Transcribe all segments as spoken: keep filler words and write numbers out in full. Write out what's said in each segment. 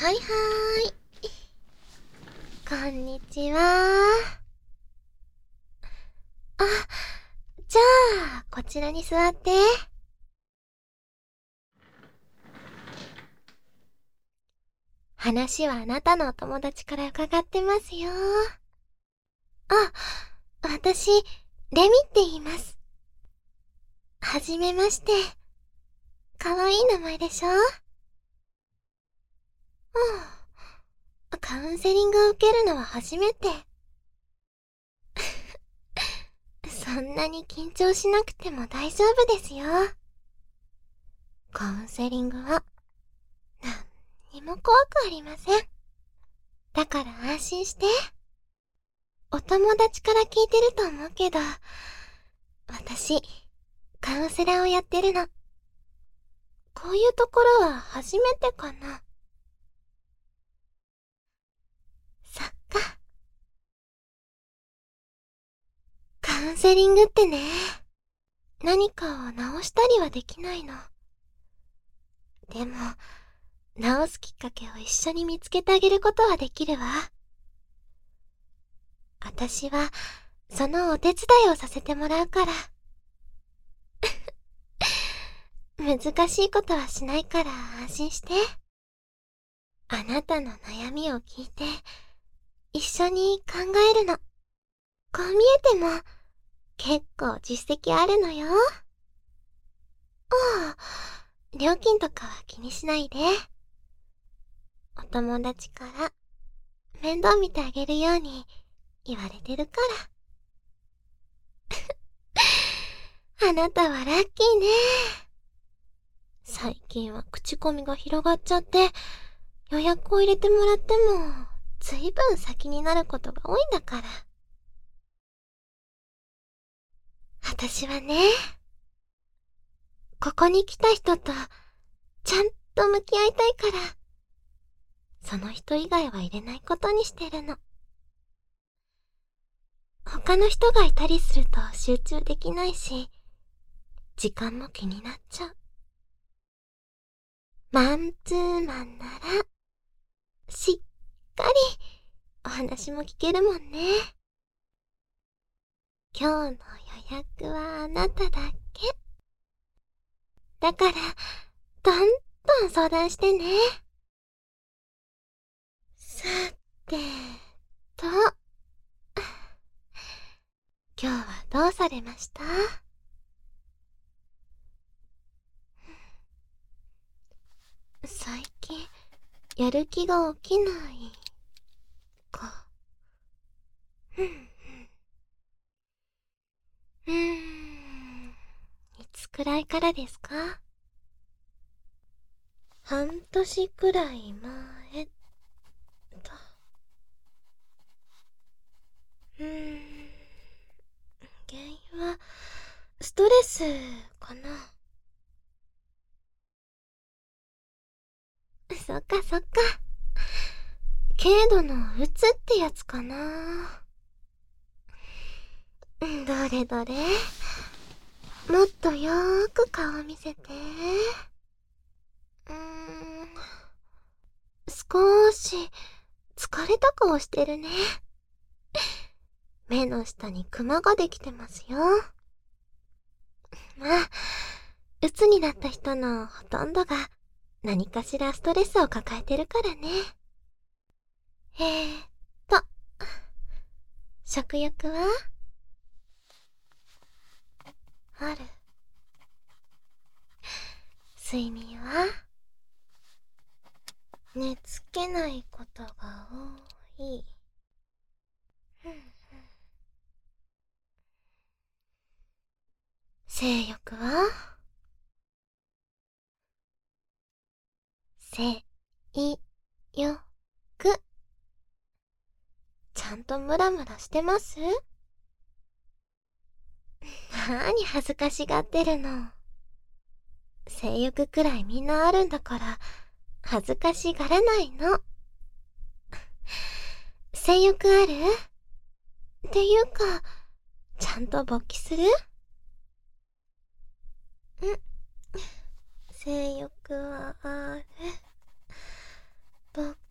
はいはーい。こんにちは。あ、じゃあ、こちらに座って。話はあなたのお友達から伺ってますよ。あ、私、レミって言います。はじめまして。かわいい名前でしょ？うん。カウンセリングを受けるのは初めて。そんなに緊張しなくても大丈夫ですよ。カウンセリングは、なんにも怖くありません。だから安心して。お友達から聞いてると思うけど、私、カウンセラーをやってるの。こういうところは初めてかな。そっか。カウンセリングってね、何かを直したりはできないの。でも、直すきっかけを一緒に見つけてあげることはできるわ。私は、そのお手伝いをさせてもらうから。難しいことはしないから安心して。あなたの悩みを聞いて、一緒に考えるの。こう見えても、結構実績あるのよ。ああ、料金とかは気にしないで。お友達から面倒見てあげるように言われてるから。あなたはラッキーね。最近は口コミが広がっちゃって、予約を入れてもらっても、ずいぶん先になることが多いんだから。私はね、ここに来た人と、ちゃんと向き合いたいから、その人以外は入れないことにしてるの。他の人がいたりすると集中できないし、時間も気になっちゃう。マンツーマンなら、しっかりお話も聞けるもんね。今日の予約はあなただけ。だから、どんどん相談してね。さてと、今日はどうされました？最近、やる気が起きない、か。うん、うーん。いつくらいからですか？半年くらい前、と。うーん。原因は、ストレス、かな。そっかそっか。軽度のうつってやつかな。どれどれ。もっとよーく顔見せて。うーん。少し、疲れた顔してるね。目の下にクマができてますよ。まあ、うつになった人のほとんどが何かしらストレスを抱えてるからね。えーっと、食欲は？ある。睡眠は？寝つけないことが多い。うんうん、性欲は？性、い、よ、く。ちゃんとムラムラしてます？なーに恥ずかしがってるの。性欲くらいみんなあるんだから、恥ずかしがらないの。性欲ある？っていうか、ちゃんと勃起する？ん？性欲はある。勃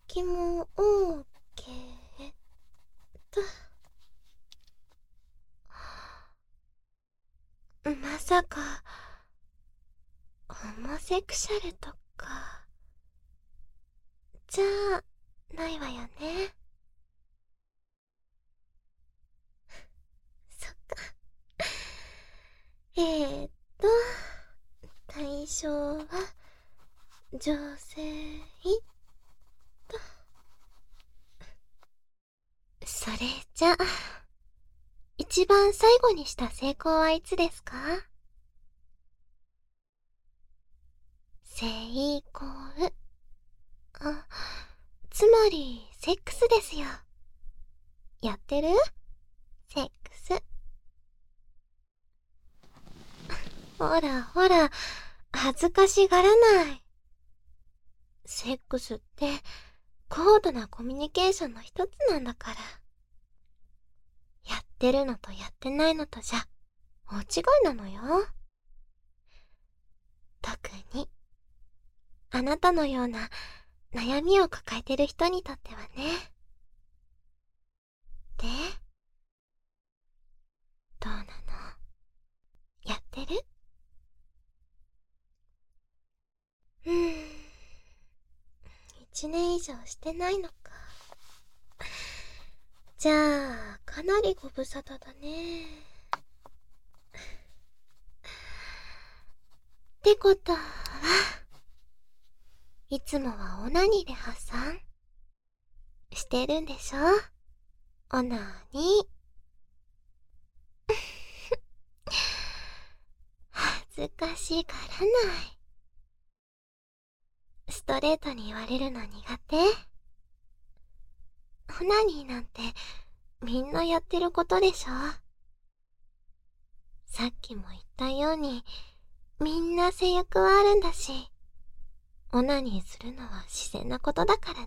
セクシャルとか、じゃないわよね。そっか。えーっと、対象は、女性と。それじゃ、一番最後にした成功はいつですか？性交。あ、つまり、セックスですよ。やってる？セックス。ほらほら、恥ずかしがらない。セックスって、高度なコミュニケーションの一つなんだから。やってるのとやってないのとじゃ、大違いなのよ。特に、あなたのような悩みを抱えてる人にとってはね。で、どうなの？やってる？うーん、一年以上してないのか。じゃあ、かなりご無沙汰だね。ってことは、いつもはオナニーで発散してるんでしょ？オナニー。恥ずかしがらない。ストレートに言われるの苦手？オナニーなんてみんなやってることでしょ？さっきも言ったように、みんな性欲はあるんだし、オナニーするのは自然なことだからね。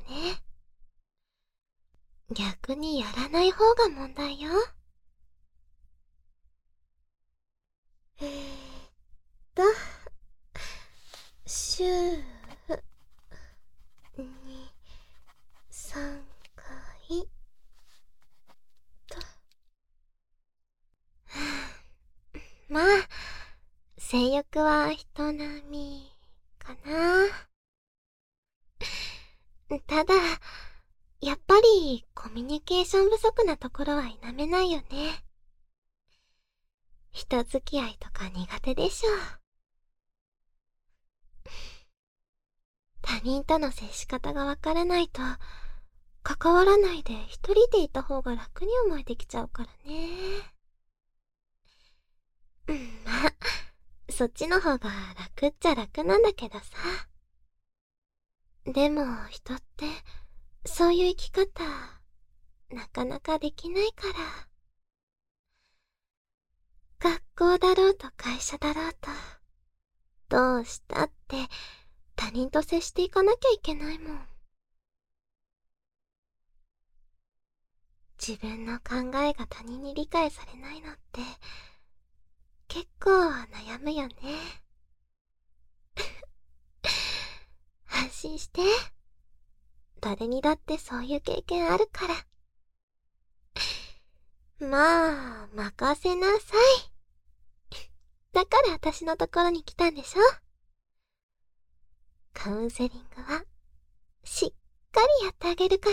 逆にやらない方が問題よ。えーっと、週に、さんかいと。まあ、性欲は人並みかな。ただ、やっぱりコミュニケーション不足なところは否めないよね。人付き合いとか苦手でしょ。他人との接し方がわからないと、関わらないで一人でいた方が楽に思えてきちゃうからね。うん、まあ、そっちの方が楽っちゃ楽なんだけどさ。でも人ってそういう生き方なかなかできないから。学校だろうと会社だろうと、どうしたって他人と接していかなきゃいけないもん。自分の考えが他人に理解されないのって結構悩むよね。安心して。誰にだってそういう経験あるから。まあ、任せなさい。だから私のところに来たんでしょ？カウンセリングはしっかりやってあげるから。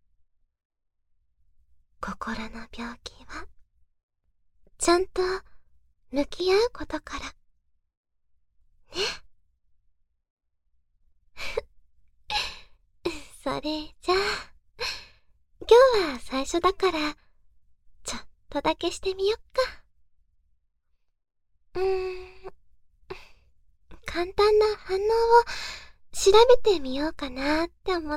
心の病気はちゃんと向き合うことから。ね。それじゃあ、今日は最初だから、ちょっとだけしてみよっか。うーん、簡単な反応を調べてみようかなって思って。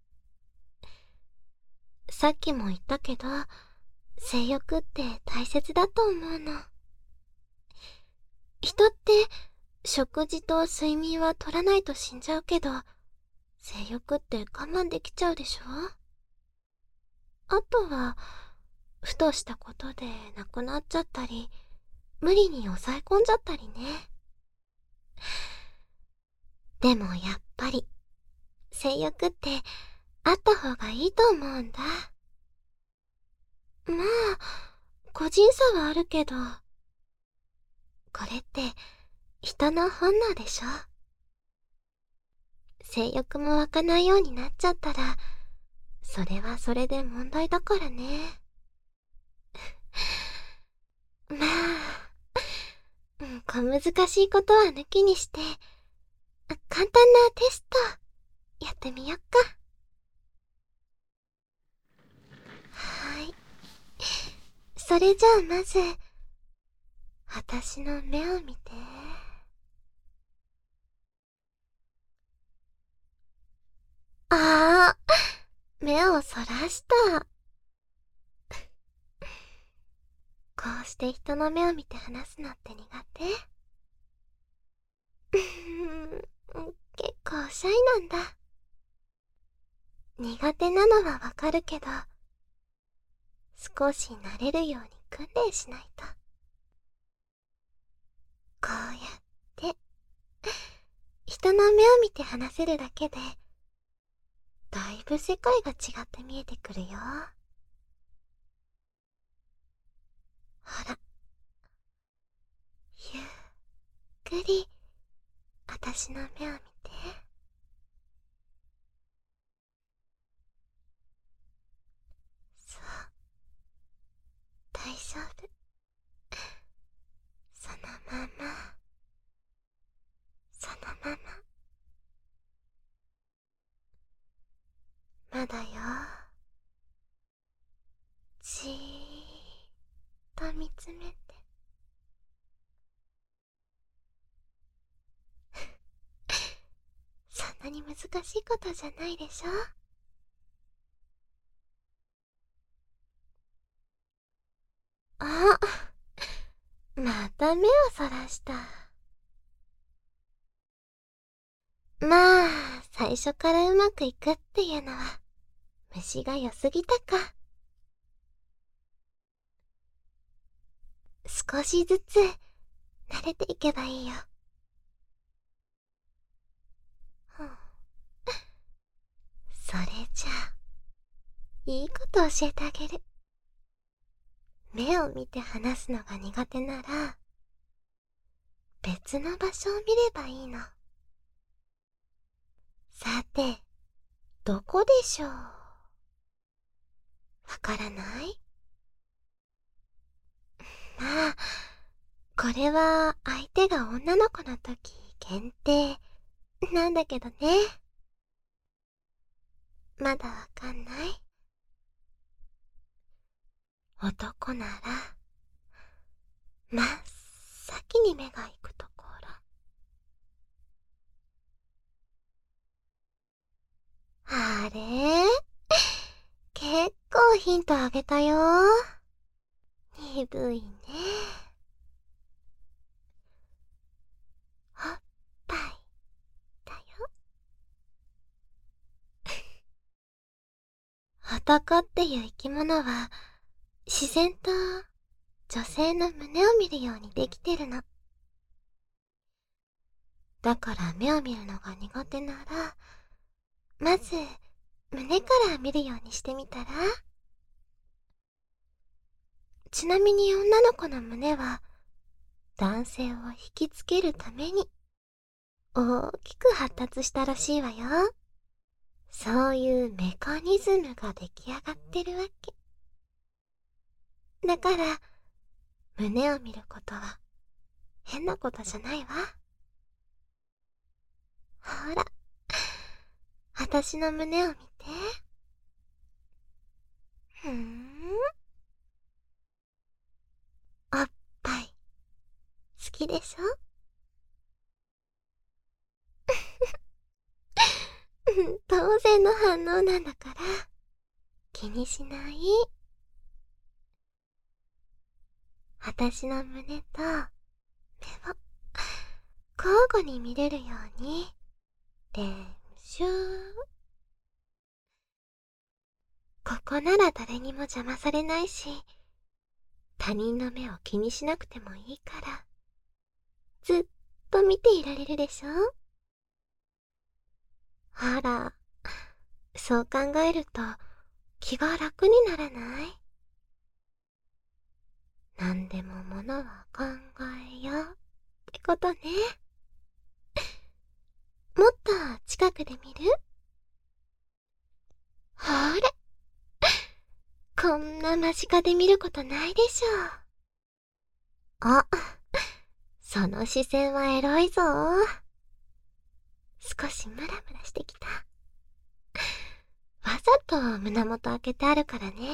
さっきも言ったけど、性欲って大切だと思うの。人って食事と睡眠は取らないと死んじゃうけど、性欲って我慢できちゃうでしょ？あとは、ふとしたことでなくなっちゃったり、無理に抑え込んじゃったりね。でもやっぱり、性欲ってあった方がいいと思うんだ。まあ、個人差はあるけど、これって人の本能でしょ？ 性欲も湧かないようになっちゃったら、それはそれで問題だからね。まあ、うん、小難しいことは抜きにして、簡単なテスト、やってみよっか。はーい。それじゃあまず、私の目を見て。ああ、目をそらした。こうして人の目を見て話すのって苦手？うーん、結構シャイなんだ。苦手なのはわかるけど、少し慣れるように訓練しないと。こうやって、人の目を見て話せるだけで、だいぶ世界が違って見えてくるよ。ほら、ゆっくり、私の目を見て。そう、大丈夫。そのまま、そのまま。まだよ。じーっと見つめて。そんなに難しいことじゃないでしょ。あ、また目をそらした。まあ、最初からうまくいくっていうのは、虫が良すぎたか。少しずつ、慣れていけばいいよ。うん、それじゃあ、いいこと教えてあげる。目を見て話すのが苦手なら、別の場所を見ればいいの。さて、どこでしょう？わからない？まあ、これは相手が女の子の時限定なんだけどね。まだわかんない？男なら、真っ先に目が行くところ。あれ？結構ヒントあげたよ。鈍いね。おっぱいだよ。男っていう生き物は自然と女性の胸を見るようにできてるの。だから目を見るのが苦手なら、まず胸から見るようにしてみたら？ちなみに女の子の胸は男性を引きつけるために大きく発達したらしいわよ。そういうメカニズムが出来上がってるわけ。だから、胸を見ることは変なことじゃないわ。ほら、私の胸を見て。ふーん。おっぱい、好きでしょ？当然の反応なんだから、気にしない。私の胸と目を交互に見れるように練習。ここなら誰にも邪魔されないし、他人の目を気にしなくてもいいから、ずっと見ていられるでしょ？ほら、そう考えると気が楽にならない？何でもものは考えようってことね。ももっと近くで見る？ほれ。こんな間近で見ることないでしょ。あ、その視線はエロいぞ。少しムラムラしてきた。わざと胸元開けてあるからね。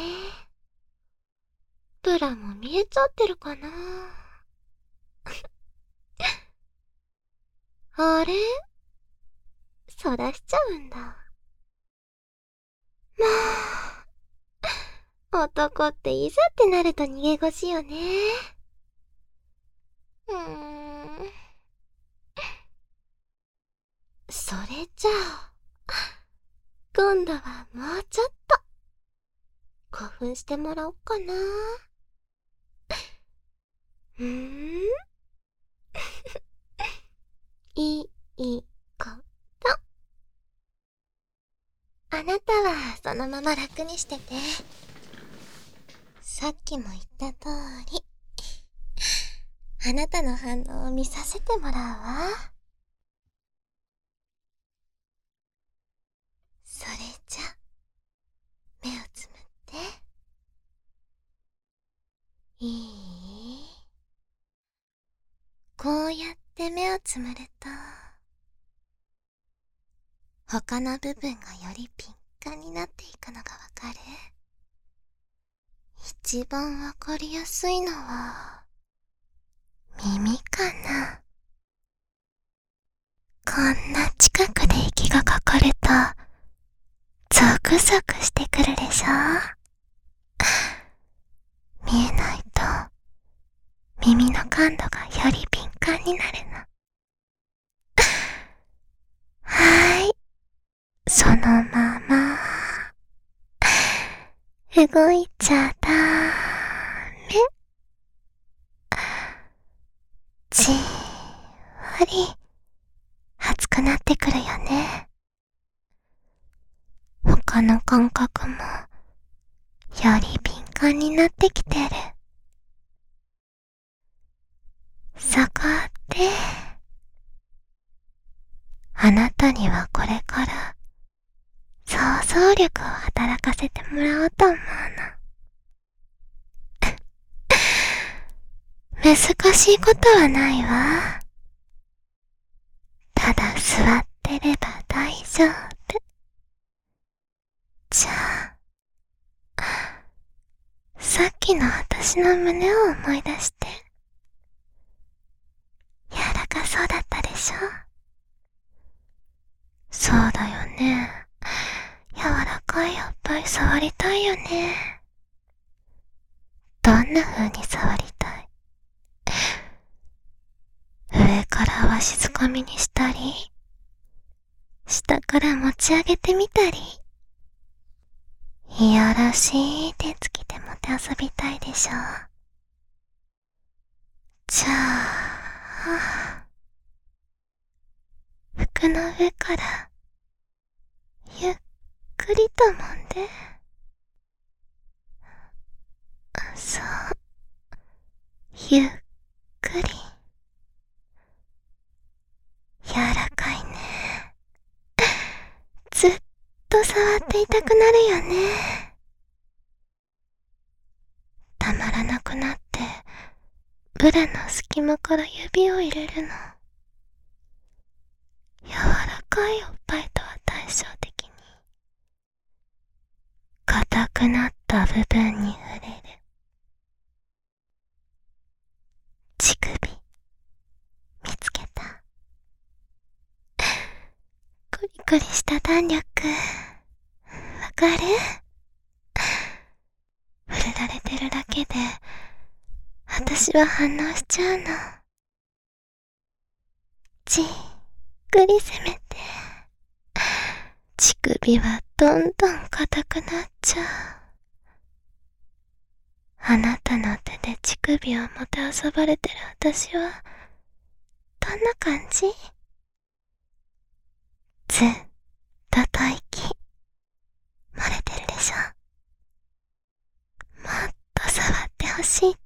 ブラも見えちゃってるかな。あれ？そらしちゃうんだ。もう、男っていざってなると逃げ腰よね。うーん。それじゃあ、今度はもうちょっと、興奮してもらおうかな。うーんいいこと。あなたはそのまま楽にしてて。さっきも言った通り、あなたの反応を見させてもらうわ。それじゃ、目をつむって。いい？こうやって目をつむると、他の部分がよりピンカンになっていくのがわかる？一番わかりやすいのは、耳かな。こんな近くで息がかかると、ゾクゾクしてくるでしょ？見えないと、耳の感度がより敏感になるの。はーい。そのまま、動いちゃダメ。じーわり、熱くなってくるよね。他の感覚も、より敏感になってきてる。そこで、あなたにはこれから、想像力を働かせてもらおうと思うの。難しいことはないわ。ただ座ってれば大丈夫。じゃあ、さっきの私の胸を思い出して。柔らかそうだったでしょ？そうだよね。柔らかいおっぱい触りたいよね。どんな風に触りたい？上からわしづかみにしたり、下から持ち上げてみたり、いやらしい手つきでもて遊びたいでしょ。じゃあ、服の上からゆっくりと揉んで。そう、ゆっくり。柔らかいね。ずっと触っていたくなるよね。たまらなくなって、ブラの隙間から指を入れるの。柔らかいおっぱいとは対照的に、硬くなった部分に触れる。乳首、見つけた。コリコリした弾力、わかる？触れられてるだけで、私は反応しちゃうの。じっくり攻めて、乳首はどんどん硬くなっちゃう。あなたの手で乳首をもてあそばれてる私は、どんな感じ？ずっと吐息、漏れてるでしょ。もっと触ってほしいって、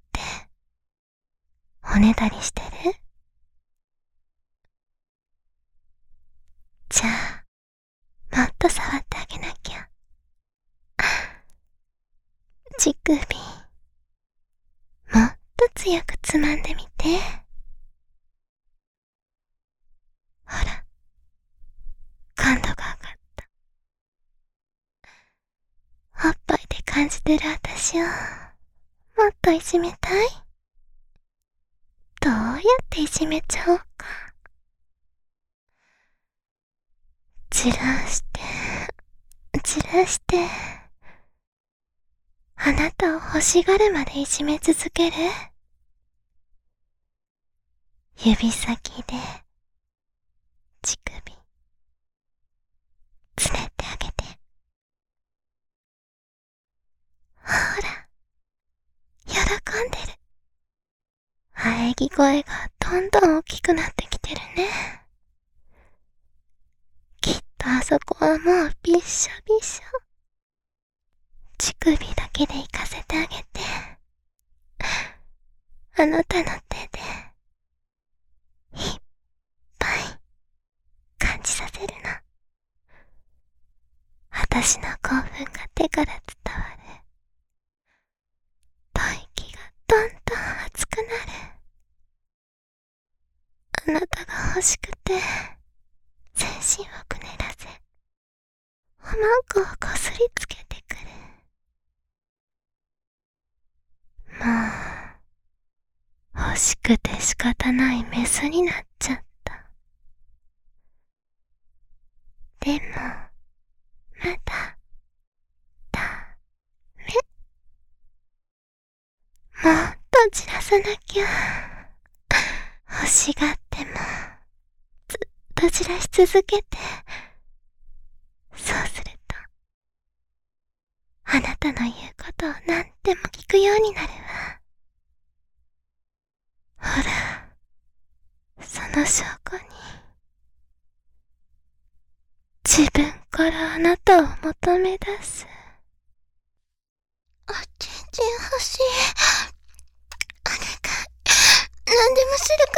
おねだりしてる？ 乳首、もっと強くつまんでみて。ほら、感度が上がった。おっぱいで感じてる私を、もっといじめたい？どうやっていじめちゃおうか。じらして、じらして、あなたを欲しがるまでいじめ続ける？指先で、乳首、つねってあげて。ほら、喜んでる。喘ぎ声がどんどん大きくなってきてるね。きっとあそこはもうびっしょびしょ。乳首だけで行かせてあげて。あなたの手で、いっぱい感じさせるの。私の興奮が手から伝わる。吐息がどんどん熱くなる。あなたが欲しくて、全身をくねらせ、おまんこをこすりつけてくる。もう、欲しくて仕方ないメスになっちゃった。でも、まだ、ダメ。もっと散らさなきゃ。欲しがっても、ずっと散らし続けて、そうすると、あなたの言うことを何でも聞くようになるわ。ほら、その証拠に、自分からあなたを求め出す。おちんちん欲しい。お願い。何でもするから。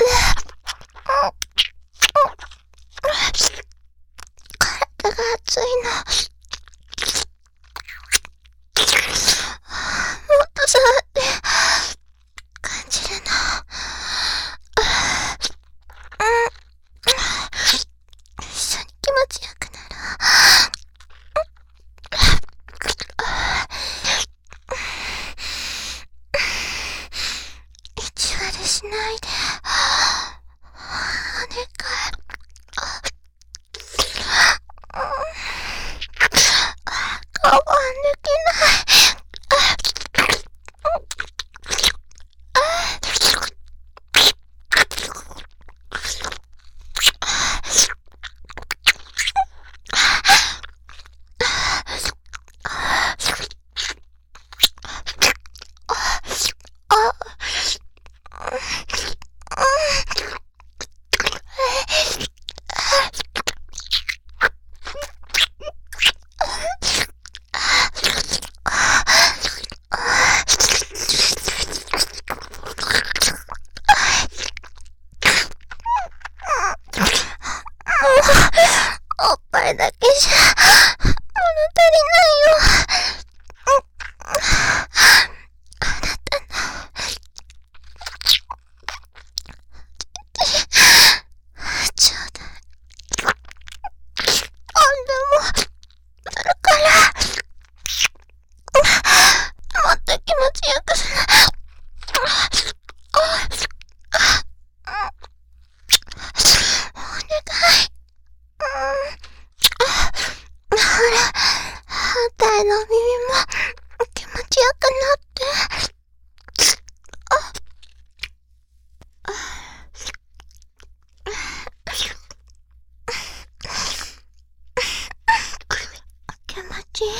体が熱いの。もっと触って感じるの。一緒に気持ちよくなる。意地悪しないで。お願い。我慢できない。おっぱいだけじゃ物足りないよ。あなたのちょうだい。今度もあるからもっと気持ちよくする。お願い。ほら、反対の耳も気持ちよくなって。気持ちいい。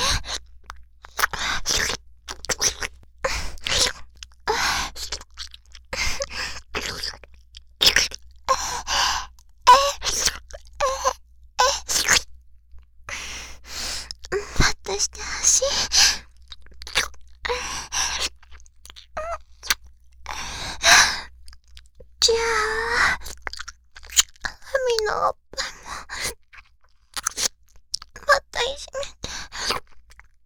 パッとしてほしい。じゃあ、神のおっぱいももっといじめて。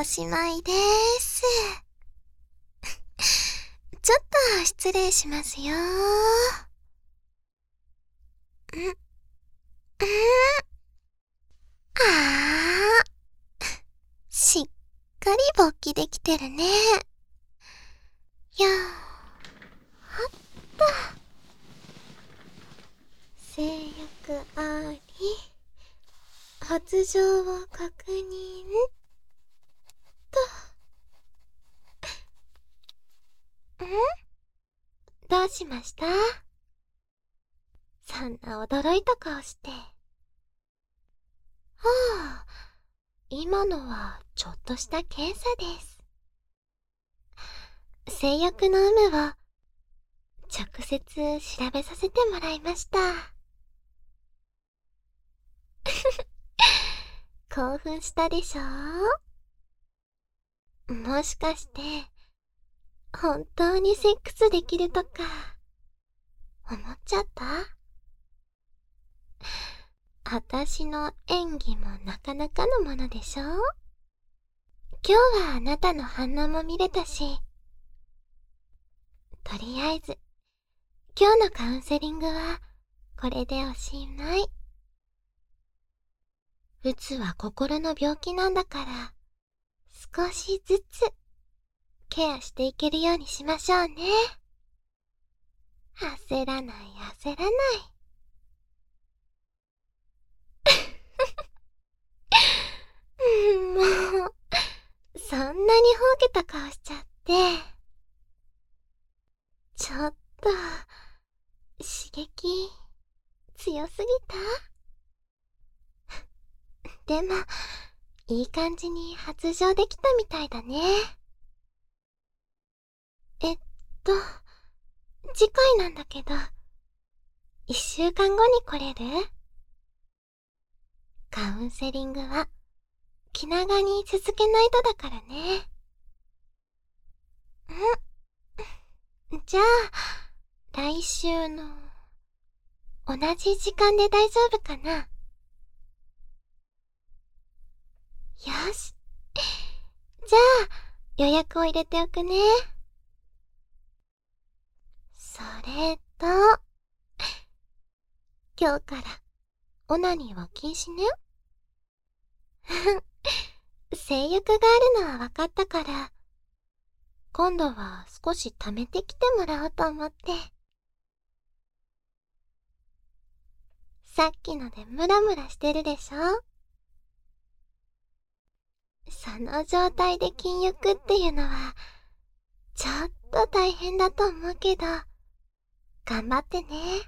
おしまいでーす。ちょっと失礼しますよー。ん、んあー。しっかり勃起できてるね。よー、はっと。性欲あり、発情を確認と。ん？どうしました？そんな驚いた顔して。はあ、今のはちょっとした検査です。性欲の有無を直接調べさせてもらいました。興奮したでしょ？もしかして本当にセックスできるとか思っちゃった？あたしの演技もなかなかのものでしょ？今日はあなたの反応も見れたし、とりあえず今日のカウンセリングはこれでおしまい。うつは心の病気なんだから、少しずつケアしていけるようにしましょうね。焦らない焦らない。もう、そんなにほうけた顔しちゃって。ちょっと、刺激、強すぎた？でも、いい感じに発情できたみたいだね。えっと、次回なんだけど、一週間後に来れる？カウンセリングは、気長に続けないとだからね。ん？じゃあ、来週の、同じ時間で大丈夫かな？よし。じゃあ、予約を入れておくね。それと、今日から、オナニーは禁止ね。性欲があるのは分かったから、今度は少し貯めてきてもらおうと思って。さっきのでムラムラしてるでしょ？その状態で禁欲っていうのは、ちょっと大変だと思うけど、頑張ってね。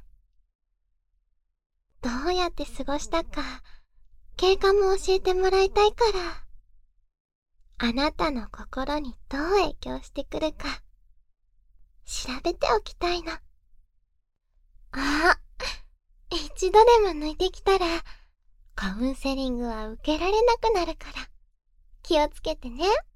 どうやって過ごしたか、経過も教えてもらいたいから。あなたの心にどう影響してくるか、調べておきたいの。あ、一度でも抜いてきたら、カウンセリングは受けられなくなるから、気をつけてね。